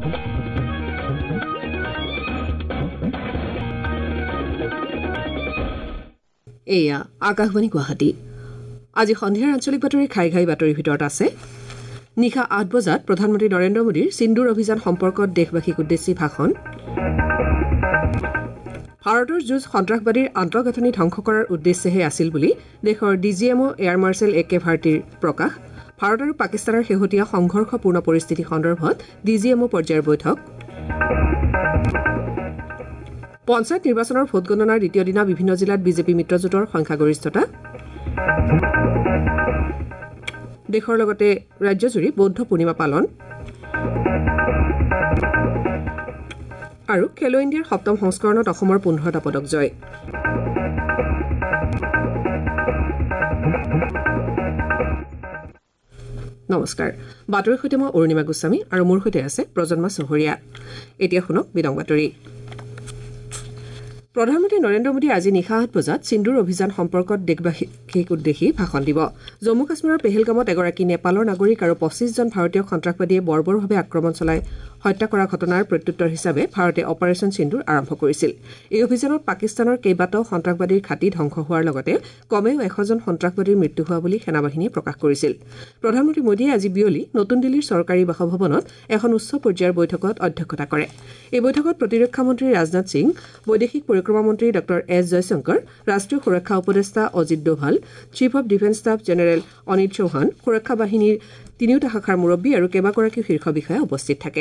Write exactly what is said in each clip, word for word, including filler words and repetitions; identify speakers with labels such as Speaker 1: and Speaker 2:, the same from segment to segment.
Speaker 1: এয়া আকাশবাণী গুৱাহাটী। আজি সন্ধিয়াৰ আঞ্চলিক বাতৰি খাই খাই বাতৰিৰ ভিতৰত আছে নিশা আঠ বজাত প্ৰধানমন্ত্ৰী নৰেন্দ্ৰ মোদীৰ সিন্দুৰ অভিযান সম্পৰ্কত দেশবাসীক উদ্দেশ্যি ভাষণ, ভাৰতৰ যুঁজ সন্ত্ৰাসবাদীৰ আন্তঃগাঁথনি ধ্বংস কৰাৰ উদ্দেশ্যেহে আছিল বুলি দেশৰ D G M O' air marshal A K ভাৰতীৰ প্ৰকাশ, ভাৰত আৰু পাকিস্তানৰ শেহতীয়া সংঘৰ্ষপূৰ্ণ পৰিস্থিতি সন্দৰ্ভত ডি জি এম অ' পৰ্যায়ৰ বৈঠক, পঞ্চায়ত নিৰ্বাচনৰ ভোটগণনাৰ দ্বিতীয় দিনা বিভিন্ন জিলাত বিজেপি মিত্ৰজোঁটৰ সংখ্যাগৰিষ্ঠতা, দেশৰ লগতে ৰাজ্যজুৰি বৌদ্ধ পূৰ্ণিমা পালন আৰু খেলো ইণ্ডিয়াৰ সপ্তম সংস্কৰণত অসমৰ পোন্ধৰটা পদক জয়। নমস্কাৰ, বাতৰিৰ সৈতে মই অৰুণিমা গোস্বামী আৰু মোৰ সৈতে আছে প্ৰজন্মা চহৰীয়া। এতিয়া শুনক বিদং বাতৰি। প্ৰধানমন্ত্ৰী নৰেন্দ্ৰ মোদী আজি নিশা আঠ বজাত সিন্দুৰ অভিযান সম্পৰ্কত দেশবাসীক উদ্দেশ্যি ভাষণ দিব। জম্মু কাশ্মীৰৰ পেহেলগামত এগৰাকী নেপালৰ নাগৰিক আৰু পঁচিছজন ভাৰতীয় সন্ত্ৰাসবাদীয়ে বৰ্বৰভাৱে আক্ৰমণ চলাই হত্যা কৰা ঘটনাৰ প্ৰত্যুত্তৰ হিচাপে ভাৰতে অপাৰেচন সিন্দুৰ আৰম্ভ কৰিছিল। এই অভিযানত পাকিস্তানৰ কেইবাটাও সন্ত্ৰাসবাদীৰ ঘাটি ধ্বংস হোৱাৰ লগতে কমেও এশজন সন্ত্ৰাসবাদীৰ মৃত্যু হোৱা বুলি সেনাবাহিনীয়ে প্ৰকাশ কৰিছিল। প্ৰধানমন্ত্ৰী মোদীয়ে আজি বিয়লি নতুন দিল্লীৰ চৰকাৰী বাসভৱনত এখন উচ্চ পৰ্যায়ৰ বৈঠকত অধ্যক্ষতা কৰে। এই বৈঠকত প্ৰতিৰক্ষা মন্ত্ৰী ৰাজনাথ সিং, বৈদেশিক পৰিক্ৰমা মন্ত্ৰী ড এছ জয়শংকৰ, ৰাষ্ট্ৰীয় সুৰক্ষা উপদেষ্টা Ajit Doval, chief of defence staff general Anil Chauhan, সুৰক্ষা বাহিনীৰ তিনিওটা শাখাৰ মুৰব্বী আৰু কেইবাগৰাকীও শীৰ্ষ বিষয়া উপস্থিত থাকে।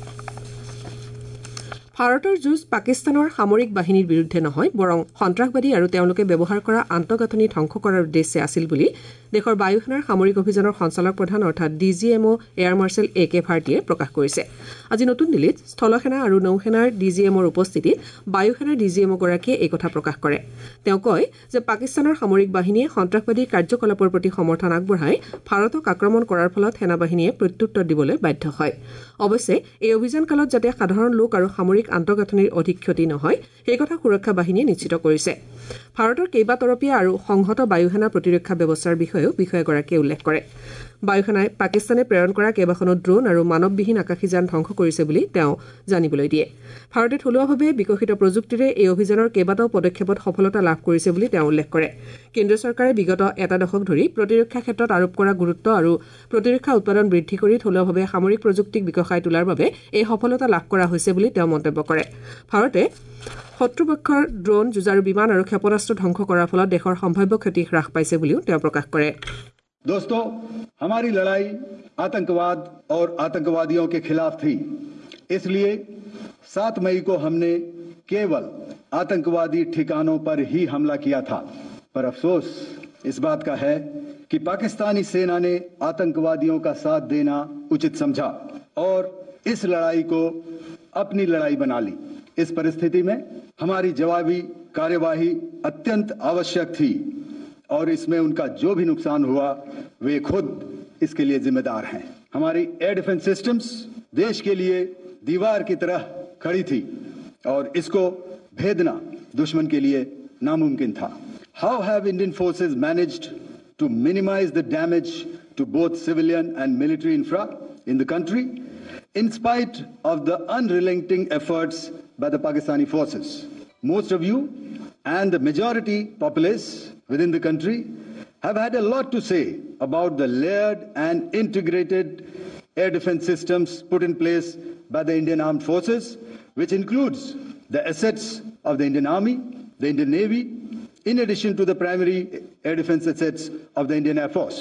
Speaker 1: ভাৰতৰ যুঁজ পাকিস্তানৰ সামৰিক বাহিনীৰ বিৰুদ্ধে নহয়, বৰং সন্ত্ৰাসবাদী আৰু তেওঁলোকে ব্যৱহাৰ কৰা আন্তঃগাঁথনি ধ্বংস কৰাৰ উদ্দেশ্যে আছিল বুলি দেশৰ বায়ু সেনাৰ সামৰিক অভিযানৰ সঞ্চালক প্ৰধান অৰ্থাৎ D G M O' air marshal A K ভাৰতীয়ে প্ৰকাশ কৰিছে। আজি নতুন দিল্লীত স্থলসেনা আৰু নৌসেনাৰ ডি জি এমৰ উপস্থিতিত বায়ু সেনাৰ ডি জি এমগৰাকীয়ে এই কথা প্ৰকাশ কৰে। তেওঁ কয় যে পাকিস্তানৰ সামৰিক বাহিনীয়ে সন্ত্ৰাসবাদী কাৰ্যকলাপৰ প্ৰতি সমৰ্থন আগবঢ়াই ভাৰতক আক্ৰমণ কৰাৰ ফলত সেনাবাহিনীয়ে প্ৰত্যুত্তৰ দিবলৈ বাধ্য হয়। অৱশ্যে এই অভিযান কালত যাতে সাধাৰণ লোক আৰু সামৰিক আন্তঃগাঁথনিৰ অধিক ক্ষতি নহয় সেই কথা সুৰক্ষা বাহিনীয়ে নিশ্চিত কৰিছে। ভাৰতৰ কেইবাতৰপীয়া আৰু সংহত বায়ুসেনা প্ৰতিৰক্ষা ব্যৱস্থাৰ বিষয়েও বিষয়াগৰাকীয়ে উল্লেখ কৰে। বায়ুসেনাই পাকিস্তানে প্ৰেৰণ কৰা কেইবাখনো ড্ৰোন আৰু মানৱবিহীন আকাশীযান ধ্বংস কৰিছে বুলি তেওঁ জানিবলৈ দিয়ে। ভাৰতে থলুৱাভাৱে বিকশিত প্ৰযুক্তিৰে এই অভিযানৰ কেইবাটাও পদক্ষেপত সফলতা লাভ কৰিছে বুলি তেওঁ উল্লেখ কৰে। কেন্দ্ৰীয় চৰকাৰে বিগত এটা দশক ধৰি প্ৰতিৰক্ষা ক্ষেত্ৰত আৰোপ কৰা গুৰুত্ব আৰু প্ৰতিৰক্ষা উৎপাদন বৃদ্ধি কৰি থলুৱাভাৱে সামৰিক প্ৰযুক্তিক বিকশাই তোলাৰ বাবে এই সফলতা লাভ কৰা হৈছে বুলি তেওঁ মন্তব্য কৰে। ভাৰতে শত্ৰুপক্ষৰ ড্ৰোন, যুঁজাৰু বিমান আৰু ক্ষেপণাস্ত্ৰ ধ্বংস কৰাৰ ফলত দেশৰ সম্ভাৱ্য ক্ষতি হ্ৰাস পাইছে বুলিও তেওঁ প্ৰকাশ কৰে।
Speaker 2: दोस्तों, हमारी लड़ाई आतंकवाद और आतंकवादियों के खिलाफ थी। इसलिए सात मई को हमने केवल आतंकवादी ठिकानों पर ही हमला किया था। पर अफसोस इस बात का है कि पाकिस्तानी सेना ने आतंकवादियों का साथ देना उचित समझा और इस लड़ाई को अपनी लड़ाई बना ली। इस परिस्थिति में हमारी जवाबी कार्यवाही अत्यंत आवश्यक थी और इसमें उनका जो भी नुकसान हुआ वे खुद इसके लिए जिम्मेदार हैं। हमारी एयर डिफेंस सिस्टम्स देश के लिए दीवार की तरह खड़ी थी और इसको भेदना दुश्मन के लिए नामुमकिन था। How have Indian forces managed to minimize the damage to both civilian and military infra in the country in spite of the unrelenting efforts by the Pakistani forces? Most of you and the majority populace within the country have had a lot to say about the layered and integrated air defense systems put in place by the Indian Armed Forces, which includes the assets of the Indian Army, the Indian Navy, in addition to the primary air defense assets of the Indian Air Force.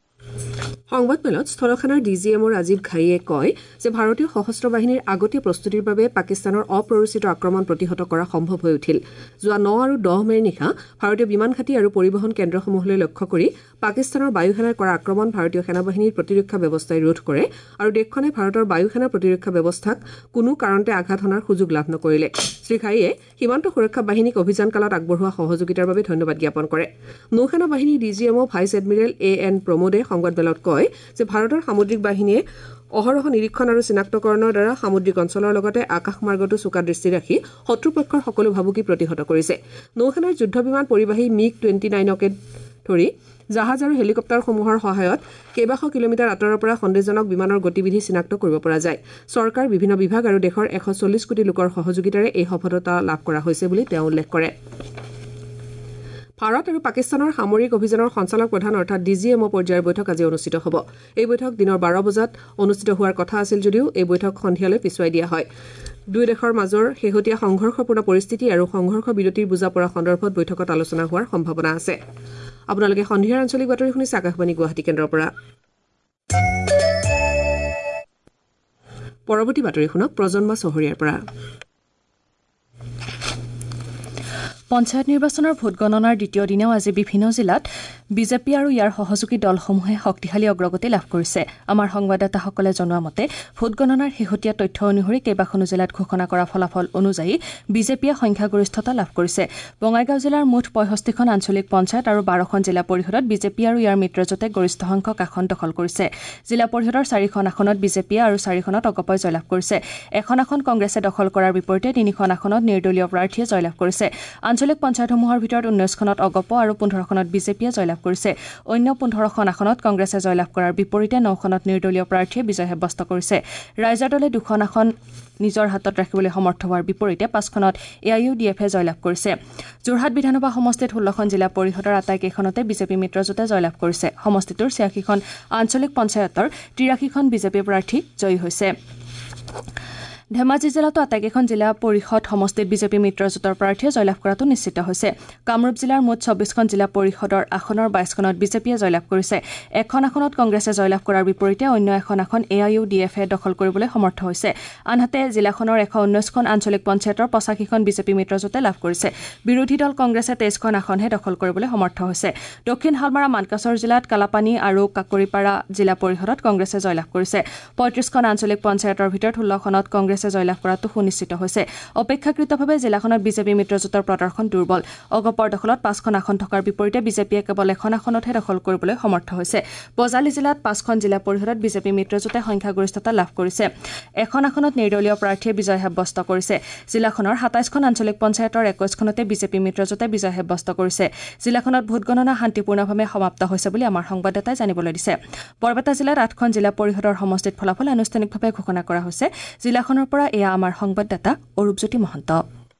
Speaker 1: সংবাদমেলত স্থলসেনাৰ D G এমৰ ৰাজীৱ ঘাইয়ে কয় যে ভাৰতীয় সশস্ত্ৰ বাহিনীৰ আগতীয়া প্ৰস্তুতিৰ বাবে পাকিস্তানৰ অপ্ৰৰোচিত আক্ৰমণ প্ৰতিহত কৰা সম্ভৱ হৈ উঠিল। যোৱা ন আৰু দহ মেৰ নিশা ভাৰতীয় বিমান ঘাটি আৰু পৰিবহণ কেন্দ্ৰসমূহলৈ লক্ষ্য কৰি পাকিস্তানৰ বায়ুসেনাই কৰা আক্ৰমণ ভাৰতীয় সেনাবাহিনীৰ প্ৰতিৰক্ষা ব্যৱস্থাই ৰোধ কৰে আৰু দেশখনে ভাৰতৰ বায়ুসেনাৰ প্ৰতিৰক্ষা ব্যৱস্থাক কোনো কাৰণতে আঘাত হনাৰ সুযোগ লাভ নকৰিলে। শ্ৰীঘাইয়ে সীমান্ত সুৰক্ষা বাহিনীক অভিযানকালত আগবঢ়োৱা সহযোগিতাৰ বাবে ধন্যবাদ জ্ঞাপন কৰে। নৌসেনা বাহিনী D G M O' vice admiral A N প্ৰমোদে সংবাদমেলত কয় যে ভাৰতৰ সামুদ্ৰিক বাহিনীয়ে অহৰহ নিৰীক্ষণ আৰু চিনাক্তকৰণৰ দ্বাৰা সামুদ্ৰিক অঞ্চলৰ লগতে আকাশমাৰ্গতো চোকা দৃষ্টি ৰাখি শত্ৰুপক্ষৰ সকলো ভাবুকি প্ৰতিহত কৰিছে। নৌসেনাৰ যুদ্ধ বিমান পৰিবাহী মিগ টুৱেণ্টি নাইনকে ধৰি জাহাজ আৰু হেলিকপ্টাৰসমূহৰ সহায়ত কেইবাশ কিলোমিটাৰ আঁতৰৰ পৰা সন্দেহজনক বিমানৰ গতিবিধি চিনাক্ত কৰিব পৰা যায়। চৰকাৰ, বিভিন্ন বিভাগ আৰু দেশৰ এশ চল্লিছ কোটি লোকৰ সহযোগিতাৰে এই সফলতা লাভ কৰা হৈছে বুলি তেওঁ উল্লেখ কৰে। ভাৰত আৰু পাকিস্তানৰ সামৰিক অভিযানৰ সঞ্চালক প্ৰধান অৰ্থাৎ ডি জি এম অ' পৰ্যায়ৰ বৈঠক আজি অনুষ্ঠিত হ'ব। এই বৈঠক দিনৰ বাৰ বজাত অনুষ্ঠিত হোৱাৰ কথা আছিল যদিও এই বৈঠক সন্ধিয়ালৈ পিছুৱাই দিয়া হয়। দুই দেশৰ মাজৰ শেহতীয়া সংঘৰ্ষপূৰ্ণ পৰিস্থিতি আৰু সংঘৰ্ষ বিৰতিৰ বুজা পৰা সন্দৰ্ভত বৈঠকত আলোচনা হোৱাৰ সম্ভাৱনা আছে। আপোনালোকে সন্ধিয়াৰ আঞ্চলিক বাতৰি শুনিছে আকাশবাণী গুৱাহাটী কেন্দ্ৰৰ পৰা। পৰৱৰ্তী বাতৰি শুনক প্ৰজন্ম চহৰীয়াৰ পৰা।
Speaker 3: পঞ্চায়ত নিৰ্বাচনৰ ভোটগণনাৰ দ্বিতীয় দিনাও আজি বিভিন্ন জিলাত বিজেপি আৰু ইয়াৰ সহযোগী দলসমূহে শক্তিশালী অগ্ৰগতি লাভ কৰিছে। আমাৰ সংবাদদাতাসকলে জনোৱা মতে ভোটগণনাৰ শেহতীয়া তথ্য অনুসৰি কেইবাখনো জিলাত ঘোষণা কৰা ফলাফল অনুযায়ী বিজেপিয়ে সংখ্যাগৰিষ্ঠতা লাভ কৰিছে। বঙাইগাঁও জিলাৰ মুঠ পঁয়ষষ্ঠিখন আঞ্চলিক পঞ্চায়ত আৰু বাৰখন জিলা পৰিষদত বিজেপি আৰু ইয়াৰ মিত্ৰজোঁটে গৰিষ্ঠ সংখ্যক আসন দখল কৰিছে। জিলা পৰিষদৰ চাৰিখন আসনত বিজেপিয়ে আৰু চাৰিখনত অগপই জয়লাভ কৰিছে। এখন আসন কংগ্ৰেছে দখল কৰাৰ বিপৰীতে তিনিখন আসনত নিৰ্দলীয় প্ৰাৰ্থীয়ে জয়লাভ কৰিছে। আঞ্চলিক পঞ্চায়তসমূহৰ ভিতৰত ঊনৈছখনত অগপ আৰু পোন্ধৰখনত বিজেপিয়ে জয়লাভ কৰিছে। অন্য পোন্ধৰখন আসনত কংগ্ৰেছে জয়লাভ কৰাৰ বিপৰীতে নখনত নিৰ্দলীয় প্ৰাৰ্থীয়ে বিজয় সাব্যস্ত কৰিছে। ৰাইজৰ দলে দুখন আসন নিজৰ হাতত ৰাখিবলৈ সমৰ্থ হোৱাৰ বিপৰীতে পাঁচখনত এ আই ইউ ডি এফে জয়লাভ কৰিছে। যোৰহাট বিধানসভা সমষ্টিত ষোল্লখন জিলা পৰিষদৰ আটাইকেইখনতে বিজেপি মিত্ৰজোঁটে জয়লাভ কৰিছে। সমষ্টিটোৰ ছিয়াশীখন আঞ্চলিক পঞ্চায়তৰ তিৰাশীখন বিজেপি প্ৰাৰ্থী জয়ী হৈছে। ধেমাজি জিলাতো আটাইকেইখন জিলা পৰিষদ সমষ্টিত বিজেপি মিত্ৰজোঁটৰ প্ৰাৰ্থীয়ে জয়লাভ কৰাটো নিশ্চিত হৈছে। কামৰূপ জিলাৰ মুঠ চৌবিছখন জিলা পৰিষদৰ আসনৰ বাইছখনত বিজেপিয়ে জয়লাভ কৰিছে। এখন আসনত কংগ্ৰেছে জয়লাভ কৰাৰ বিপৰীতে অন্য এখন আসন এ আই ইউ ডি এফে দখল কৰিবলৈ সমৰ্থ হৈছে। আনহাতে জিলাখনৰ এশ ঊনৈছখন আঞ্চলিক পঞ্চায়তৰ পঁচাশীখন বিজেপি মিত্ৰজোঁটে লাভ কৰিছে। বিৰোধী দল কংগ্ৰেছে তেইছখন আসনহে দখল কৰিবলৈ সমৰ্থ হৈছে। দক্ষিণ হালমাৰা মানকাছৰ জিলাত কালাপানী আৰু কাকৰিপাৰা জিলা পৰিষদত কংগ্ৰেছে জয়লাভ কৰিছে। পঁয়ত্ৰিছখন আঞ্চলিক পঞ্চায়তৰ ভিতৰত ষোল্লখনত কংগ্ৰেছে জয়লাভ কৰাটো সুনিশ্চিত হৈছে। অপেক্ষাকৃতভাৱে জিলাখনত বিজেপি মিত্ৰজোঁটৰ প্ৰদৰ্শন দুৰ্বল। অগপৰ দখলত পাঁচখন আসন থকাৰ বিপৰীতে বিজেপিয়ে কেৱল এখন আসনতহে দখল কৰিবলৈ সমৰ্থ হৈছে। বজালী জিলাত পাঁচখন জিলা পৰিষদত বিজেপি মিত্ৰজোঁটে সংখ্যাগৰিষ্ঠতা লাভ কৰিছে। এখন আসনত নিৰ্দলীয় প্ৰাৰ্থীয়ে বিজয় সাব্যস্ত কৰিছে। জিলাখনৰ সাতাইছখন আঞ্চলিক পঞ্চায়তৰ একৈছখনতে বিজেপি মিত্ৰজোঁটে বিজয় সাব্যস্ত কৰিছে। জিলাখনত ভোটগণনা শান্তিপূৰ্ণভাৱে সমাপ্ত হৈছে বুলি আমাৰ সংবাদদাতাই জানিবলৈ দিছে। বৰপেটা জিলাত আঠখন জিলা পৰিষদৰ সমষ্টিত ফলাফল আনুষ্ঠানিকভাৱে ঘোষণা কৰা হৈছে। জিলাখনৰ পৰা এয়া আমাৰ সংবাদদাতা অৰূপজ্যোতি মহন্ত।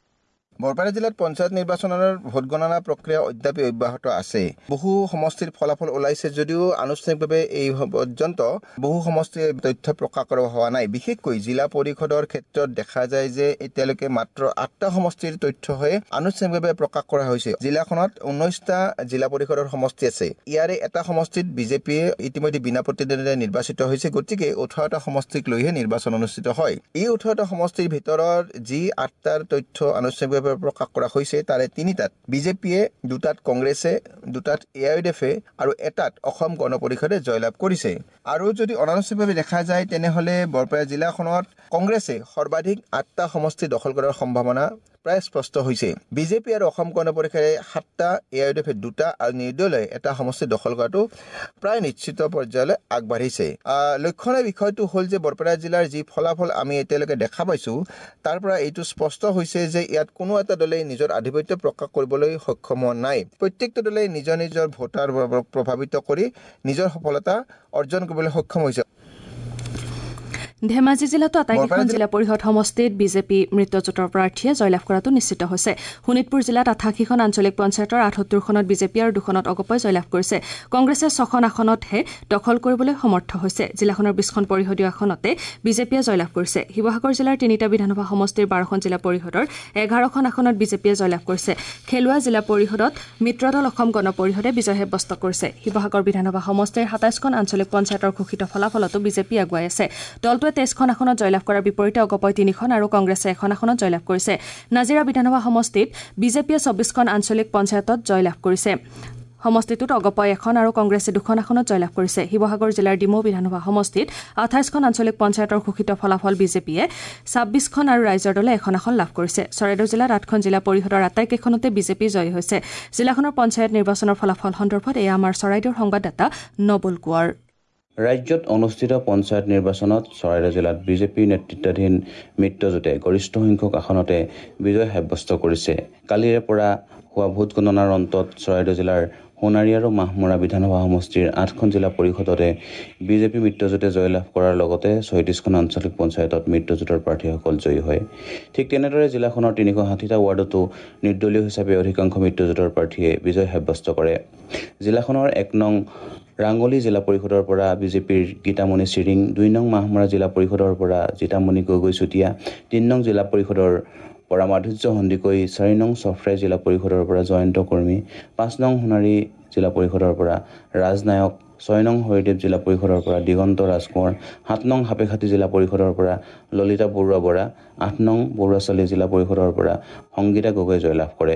Speaker 4: বৰপেটা জিলাত পঞ্চায়ত নিৰ্বাচনৰ ভোটগণনা প্ৰক্ৰিয়া অদ্যাপি অব্যাহত আছে। বহু সমষ্টিৰ ফলাফল ওলাইছে যদিও আনুষ্ঠানিকভাৱে এই পৰ্যন্ত বহু সমষ্টিৰ তথ্য প্ৰকাশ কৰা হোৱা নাই। বিশেষকৈ জিলা পৰিষদৰ ক্ষেত্ৰত দেখা যায় যে এতিয়ালৈকে মাত্ৰ আঠটা সমষ্টিৰ তথ্যহে আনুষ্ঠানিকভাৱে প্ৰকাশ কৰা হৈছে। জিলাখনত ঊনৈছটা জিলা পৰিষদৰ সমষ্টি আছে। ইয়াৰে এটা সমষ্টিত বিজেপিয়ে ইতিমধ্যে বিনা প্ৰতিদ্বন্দ্বিতাৰে নিৰ্বাচিত হৈছে। গতিকে ওঠৰটা সমষ্টিক লৈহে নিৰ্বাচন অনুষ্ঠিত হয়। এই ওঠৰটা সমষ্টিৰ ভিতৰত যি আঠটাৰ তথ্য আনুষ্ঠানিকভাৱে প্ৰকাশ কৰা হৈছে তাৰে তিনিটাত বিজেপিয়ে, দুটাত কংগ্ৰেছে, দুটাত এ আই ইউ ডি এফে আৰু এটাত অসম গণ পৰিষদে জয়লাভ কৰিছে। আৰু যদি অনানুষ্ঠানিকভাৱে দেখা যায় তেনেহ'লে বৰপেটা জিলাখনত কংগ্ৰেছে সৰ্বাধিক আঠটা সমষ্টি দখল কৰাৰ সম্ভাৱনা প্ৰায় স্পষ্ট হৈছে। বিজেপি আৰু অসম গণ পৰিষদে সাতটা, এ আই ইউ ডি এফে দুটা আৰু নিৰ্দলীয় এটা সমষ্টি দখল কৰাটো প্ৰায় নিশ্চিত পৰ্যায়লৈ আগবাঢ়িছে। লক্ষণীয় বিষয়টো হ'ল যে বৰপেটা জিলাৰ যি ফলাফল আমি এতিয়ালৈকে দেখা পাইছোঁ তাৰ পৰা এইটো স্পষ্ট হৈছে যে ইয়াত কোনো এটা দলে নিজৰ আধিপত্য প্ৰকাশ কৰিবলৈ সক্ষম হোৱা নাই। প্ৰত্যেকটো দলে নিজৰ নিজৰ ভোটাৰ প্ৰভাৱিত কৰি নিজৰ সফলতা অৰ্জন কৰিবলৈ সক্ষম হৈছে।
Speaker 3: ধেমাজি জিলাতো আটাইকেইখন জিলা পৰিষদ সমষ্টিত বিজেপি মিত্ৰজোঁটৰ প্ৰাৰ্থীয়ে জয়লাভ কৰাটো নিশ্চিত হৈছে। শোণিতপুৰ জিলাত আঠাশীখন আঞ্চলিক পঞ্চায়তৰ আঠসত্তৰখনত বিজেপি আৰু দুখনত অগপই জয়লাভ কৰিছে। কংগ্ৰেছে ছখন আসনতহে দখল কৰিবলৈ সমৰ্থ হৈছে। জিলাখনৰ বিছখন পৰিষদীয় আসনতে বিজেপিয়ে জয়লাভ কৰিছে। শিৱসাগৰ জিলাৰ তিনিটা বিধানসভা সমষ্টিৰ বাৰখন জিলা পৰিষদৰ এঘাৰখন আসনত বিজেপিয়ে জয়লাভ কৰিছে। খেলুৱা জিলা পৰিষদত মিত্ৰদল অসম গণ পৰিষদে বিজয় সাব্যস্ত কৰিছে। শিৱসাগৰ বিধানসভা সমষ্টিৰ সাতাইছখন আঞ্চলিক পঞ্চায়তৰ ঘোষিত ফলাফলতো বিজেপি আগুৱাই আছে। দলটোৱে তেইছখন আসনত জয়লাভ কৰাৰ বিপৰীতে অগপই তিনিখন আৰু কংগ্ৰেছে এখন আসনত জয়লাভ কৰিছে। নাজিৰা বিধানসভা সমষ্টিত বিজেপিয়ে চৌবিছখন আঞ্চলিক পঞ্চায়তত জয়লাভ কৰিছে। সমষ্টিটোত অগপই এখন আৰু কংগ্ৰেছে দুখন আসনত জয়লাভ কৰিছে। শিৱসাগৰ জিলাৰ ডিমৌ বিধানসভা সমষ্টিত আঠাইছখন আঞ্চলিক পঞ্চায়তৰ ঘোষিত ফলাফল বিজেপিয়ে ছাব্বিছখন আৰু ৰাইজৰ দলে এখন আসন লাভ কৰিছে। চৰাইদেউ জিলাত আঠখন জিলা পৰিষদৰ আটাইকেইখনতে বিজেপি জয়ী হৈছে। জিলাখনৰ পঞ্চায়ত নিৰ্বাচনৰ ফলাফল সন্দৰ্ভত এয়া আমাৰ চৰাইদেউৰ সংবাদদাতা নবুল কোঁৱৰ।
Speaker 5: ৰাজ্যত অনুষ্ঠিত পঞ্চায়ত নিৰ্বাচনত চৰাইদেউ জিলাত বিজেপিৰ নেতৃত্বাধীন মিত্ৰজোঁটে গৰিষ্ঠ সংখ্যক আসনতে বিজয় সাব্যস্ত কৰিছে। কালিৰে পৰা হোৱা ভোট গণনাৰ অন্তত চৰাইদেউ জিলাৰ সোণাৰী আৰু মাহমৰা বিধানসভা সমষ্টিৰ আঠখন জিলা পৰিষদতে বিজেপি মিত্ৰজোঁটে জয়লাভ কৰাৰ লগতে ছয়ত্ৰিছখন আঞ্চলিক পঞ্চায়তত মিত্ৰজোঁটৰ প্ৰাৰ্থীসকল জয়ী হয়। ঠিক তেনেদৰে জিলাখনৰ তিনিশ ষাঠিটা ৱাৰ্ডতো নিৰ্দলীয় হিচাপে অধিকাংশ মিত্ৰজোঁটৰ প্ৰাৰ্থীয়ে বিজয় সাব্যস্ত কৰে। জিলাখনৰ এক নং ৰাংগলী জিলা পৰিষদৰ পৰা বিজেপিৰ গীতামণি চিৰিং, দুই নং মাহমৰা জিলা পৰিষদৰ পৰা জিতামণি গগৈ চুতীয়া, তিনি নং জিলা পৰিষদৰ পৰা মাধুৰ্য সন্দিকৈ, চাৰি নং চফৰাই জিলা পৰিষদৰ পৰা জয়ন্ত কৰ্মী, পাঁচ নং সোণাৰী জিলা পৰিষদৰ পৰা ৰাজনায়ক, ছয় নং হৰিদেৱ জিলা পৰিষদৰ পৰা দিগন্ত ৰাজকোঁৱৰ, সাত নং সাপেখাতী জিলা পৰিষদৰ পৰা ললিতা বৰুৱা বৰা, আঠ নং বৰুৱাচালি জিলা পৰিষদৰ পৰা সংগীতা গগৈ জয়লাভ কৰে।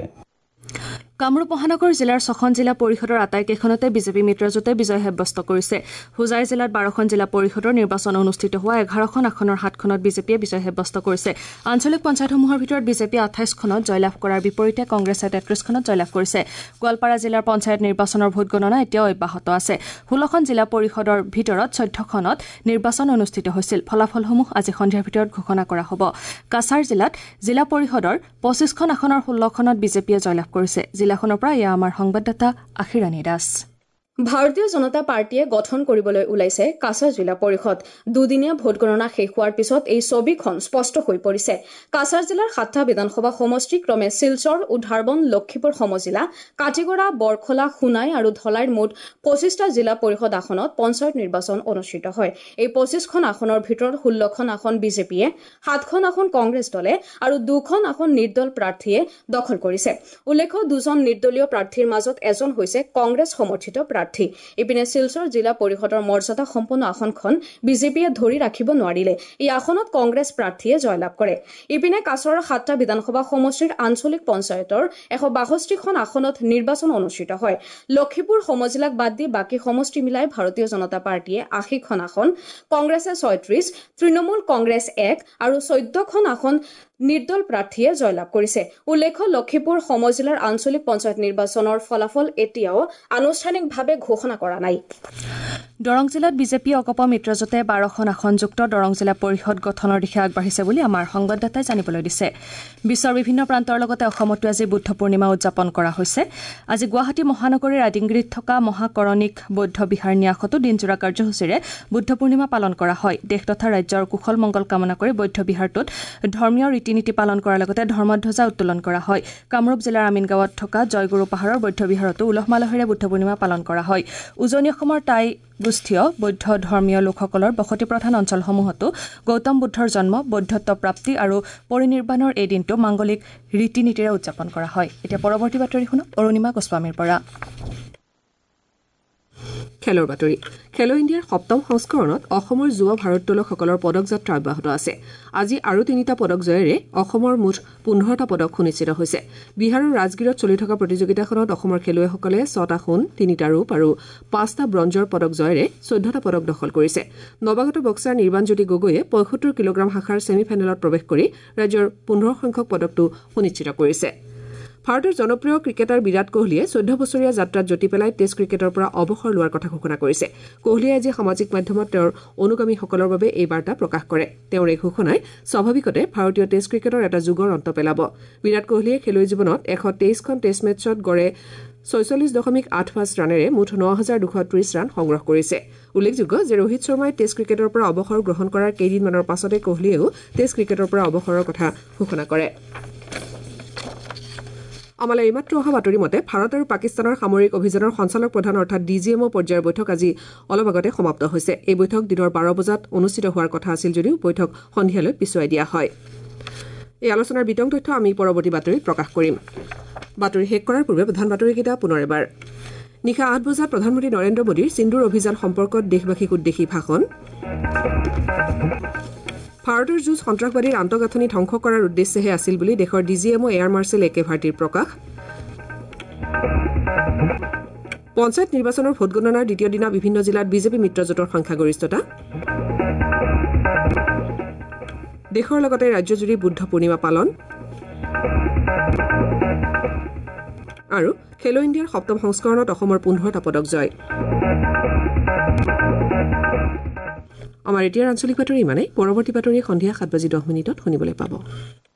Speaker 3: কামৰূপ মহানগৰ জিলাৰ ছখন জিলা পৰিষদৰ আটাইকেইখনতে বিজেপি মিত্ৰজোঁটে বিজয় সাব্যস্ত কৰিছে। হোজাই জিলাত বাৰখন জিলা পৰিষদৰ নিৰ্বাচন অনুষ্ঠিত হোৱা এঘাৰখন আসনৰ সাতখনত বিজেপিয়ে বিজয় সাব্যস্ত কৰিছে। আঞ্চলিক পঞ্চায়তসমূহৰ ভিতৰত বিজেপিয়ে আঠাইছখনত জয়লাভ কৰাৰ বিপৰীতে কংগ্ৰেছে তেত্ৰিছখনত জয়লাভ কৰিছে। গোৱালপাৰা জিলাৰ পঞ্চায়ত নিৰ্বাচনৰ ভোট গণনা এতিয়াও অব্যাহত আছে। ষোল্লখন জিলা পৰিষদৰ ভিতৰত চৈধ্যখনত নিৰ্বাচন অনুষ্ঠিত হৈছিল। ফলাফলসমূহ আজি সন্ধিয়াৰ ভিতৰত ঘোষণা কৰা হ'ব। কাছাৰ জিলাত জিলা পৰিষদৰ পঁচিছখন আসনৰ ষোল্লখনত বিজেপিয়ে জয়লাভ কৰিছে। জিলাখনৰ পৰা এয়া আমাৰ সংবাদদাতা আশিৰাণী দাস।
Speaker 6: ভাৰতীয় জনতা পাৰ্টীয়ে গঠন কৰিবলৈ ওলাইছে কাছাৰ জিলা পৰিষদ। দুদিনীয়া ভোট গণনা শেষ হোৱাৰ পিছত এই ছবিখন স্পষ্ট হৈ পৰিছে। কাছাৰ জিলাৰ সাতটা বিধানসভা সমষ্টি ক্ৰমে শিলচৰ, উধাৰবন, লক্ষীপুৰ সমজিলা, কাটিগড়া, বৰখলা, সোণাই আৰু ধলাইৰ মুঠ পঁচিছটা জিলা পৰিষদ আসনত পঞ্চায়ত নিৰ্বাচন অনুষ্ঠিত হয়। এই পঁচিছখন আসনৰ ভিতৰত ষোল্লখন আসন বিজেপিয়ে, সাতখন আসন কংগ্ৰেছ দলে আৰু দুখন আসন নিৰ্দল প্ৰাৰ্থীয়ে দখল কৰিছে। উল্লেখ্য, দুজন নিৰ্দলীয় প্ৰাৰ্থীৰ মাজত এজন হৈছে কংগ্ৰেছ সমৰ্থিত প্ৰাৰ্থী। ইপিনে শিলচৰ জিলা পৰিষদৰ মৰ্যাদা সম্পন্ন আসনখন বিজেপিয়ে ধৰি ৰাখিব নোৱাৰিলে এই আসনত কংগ্ৰেছ প্ৰাৰ্থীয়ে জয়লাভ কৰে। ইপিনে কাছৰৰ সাতটা বিধানসভা সমষ্টিৰ আঞ্চলিক পঞ্চায়তৰ এশ বাষষ্ঠিখন আসনত নিৰ্বাচন অনুষ্ঠিত হয়। লক্ষীপুৰ সমজিলাক বাদ দি বাকী সমষ্টি মিলাই ভাৰতীয় জনতা পাৰ্টীয়ে আশীখন আসন, কংগ্ৰেছে ছয়ত্ৰিশ, তৃণমূল কংগ্ৰেছ এক আৰু চৈধ্যখন আসন নিৰ্দল প্ৰাৰ্থীয়ে জয়লাভ কৰিছে। উল্লেখ্য, লক্ষীপুৰ সমজিলাৰ আঞ্চলিক পঞ্চায়ত নিৰ্বাচনৰ ফলাফল এতিয়াও আনুষ্ঠানিকভাৱে ঘোষণা কৰা নাই।
Speaker 3: দৰং জিলাত বিজেপি অগপ মিত্ৰজোঁটে বাৰখন আসনযুক্ত দৰং জিলা পৰিষদ গঠনৰ দিশে আগবাঢ়িছে বুলি আমাৰ সংবাদদাতাই জানিবলৈ দিছে। বিশ্বৰ বিভিন্ন প্ৰান্তৰ লগতে অসমতো আজি বুদ্ধ পূৰ্ণিমা উদযাপন কৰা হৈছে। আজি গুৱাহাটী মহানগৰীৰ আদিংগিৰিত থকা মহাকৰণিক বৌদ্ধ বিহাৰ ন্যাসতো দিনজোৰা কাৰ্যসূচীৰে বুদ্ধ পূৰ্ণিমা পালন কৰা হয়। দেশ তথা ৰাজ্যৰ কুশল মংগল কামনা কৰি বৌদ্ধ বিহাৰটোত ধৰ্মীয় ৰীতি নীতি পালন কৰাৰ লগতে ধৰ্মধ্বজা উত্তোলন কৰা হয়। কামৰূপ জিলাৰ আমিনগাঁৱত থকা জয়গুৰু পাহাৰৰ বৌদ্ধ বিহাৰতো উলহ মালহেৰে বুদ্ধ পূৰ্ণিমা পালন কৰা হয়। উজনি অসমৰ টাই গোষ্ঠীয় বৌদ্ধ ধৰ্মীয় লোকসকলৰ বসতি প্ৰধান অঞ্চলসমূহতো গৌতম বুদ্ধৰ জন্ম, বৌদ্ধত্ব প্ৰাপ্তি আৰু পৰিনিৰ্বাণৰ এই দিনটো মাংগলিক ৰীতি নীতিৰে উদযাপন কৰা হয়। এতিয়া পৰৱৰ্তী বাতৰি শুনক অৰুণিমা গোস্বামীৰ পৰা।
Speaker 1: খেলৰ বাতৰি। খেলো ইণ্ডিয়াৰ সপ্তম সংস্কৰণত অসমৰ যুৱ ভাৰোত্তোলকসকলৰ পদক যাত্ৰা অব্যাহত আছে। আজি আৰু তিনিটা পদক জয়েৰে অসমৰ মুঠ পোন্ধৰটা পদক সুনিশ্চিত হৈছে। বিহাৰৰ ৰাজগিৰত চলি থকা প্ৰতিযোগিতাখনত অসমৰ খেলুৱৈসকলে ছটা সোণ, তিনিটা ৰূপ আৰু পাঁচটা ব্ৰঞ্জৰ পদক জয়েৰে চৈধ্যটা পদক দখল কৰিছে। নৱাগত বক্সাৰ নিৰ্বাণজ্যোতি গগৈয়ে পঁয়সত্তৰ কিলোগ্ৰাম শাখাৰ ছেমি ফাইনেলত প্ৰৱেশ কৰি ৰাজ্যৰ পোন্ধৰ সংখ্যক পদকটো সুনিশ্চিত কৰিছে। ভাৰতৰ জনপ্ৰিয় ক্ৰিকেটাৰ বিৰাট কোহলীয়ে চৈধ্য বছৰীয়া যাত্ৰাত জটি পেলাই টেষ্ট ক্ৰিকেটৰ পৰা অৱসৰ লোৱাৰ কথা ঘোষণা কৰিছে। কোহলীয়ে আজি সামাজিক মাধ্যমত তেওঁৰ অনুগামীসকলৰ বাবে এই বাৰ্তা প্ৰকাশ কৰে। তেওঁৰ এই ঘোষণাই স্বাভাৱিকতে ভাৰতীয় টেষ্ট ক্ৰিকেটৰ এটা যুগৰ অন্ত পেলাব। বিৰাট কোহলীয়ে খেলুৱৈ জীৱনত এশ তেইছখন টেষ্ট মেচত গড়ে ছয়চল্লিছ দশমিক আঠ পাঁচ ৰানেৰে মুঠ ন হাজাৰ দুশ ত্ৰিছ ৰান সংগ্ৰহ কৰিছে। উল্লেখযোগ্য যে ৰোহিত শৰ্মাই টেষ্ট ক্ৰিকেটৰ পৰা অৱসৰ গ্ৰহণ কৰাৰ কেইদিনমানৰ পাছতে কোহলীয়েও টেষ্ট ক্ৰিকেটৰ পৰা অৱসৰৰ কথা ঘোষণা কৰে। আমালৈ এইমাত্ৰ অহা বাতৰি মতে ভাৰত আৰু পাকিস্তানৰ সামৰিক অভিযানৰ সঞ্চালক প্ৰধান অৰ্থাৎ ডি জি এম অ' পৰ্যায়ৰ বৈঠক আজি অলপ আগতে সমাপ্ত হৈছে। এই বৈঠক দিনৰ বাৰ বজাত অনুষ্ঠিত হোৱাৰ কথা আছিল যদিও বৈঠক সন্ধিয়ালৈ পিছুৱাই দিয়া হয়। এই আলোচনাৰ বিতং তথ্য আমি পৰৱৰ্তী বাতৰিত প্ৰকাশ কৰিম। বাতৰি শেষ কৰাৰ পূৰ্বে প্ৰধান বাতৰিকেইটা পুনৰ এবাৰ। নিশা আঠ বজাত প্ৰধানমন্ত্ৰী নৰেন্দ্ৰ মোদীৰ সিন্দুৰ অভিযান সম্পৰ্কত দেশবাসীক উদ্দেশ্যি ভাষণ। ভাৰতৰ যুঁজ সন্ত্ৰাসবাদীৰ আন্তঃগাঁথনি ধ্বংস কৰাৰ উদ্দেশ্যেহে আছিল বুলি দেশৰ D G M O' air marshal A K ভাৰ্টিৰ প্ৰকাশ। পঞ্চায়ত নিৰ্বাচনৰ ভোট গণনাৰ দ্বিতীয় দিনা বিভিন্ন জিলাত বিজেপি মিত্ৰজোঁটৰ সংখ্যাগৰিষ্ঠতা। দেশৰ লগতে ৰাজ্যজুৰি বুদ্ধ পূৰ্ণিমা পালন। আৰু খেলো ইণ্ডিয়াৰ সপ্তম সংস্কৰণত অসমৰ পোন্ধৰটা পদক জয়। আমাৰ এতিয়াৰ আঞ্চলিক বাতৰি ইমানেই। পৰৱৰ্তী বাতৰি সন্ধিয়া সাত বাজি দহ মিনিটত শুনিবলৈ পাব।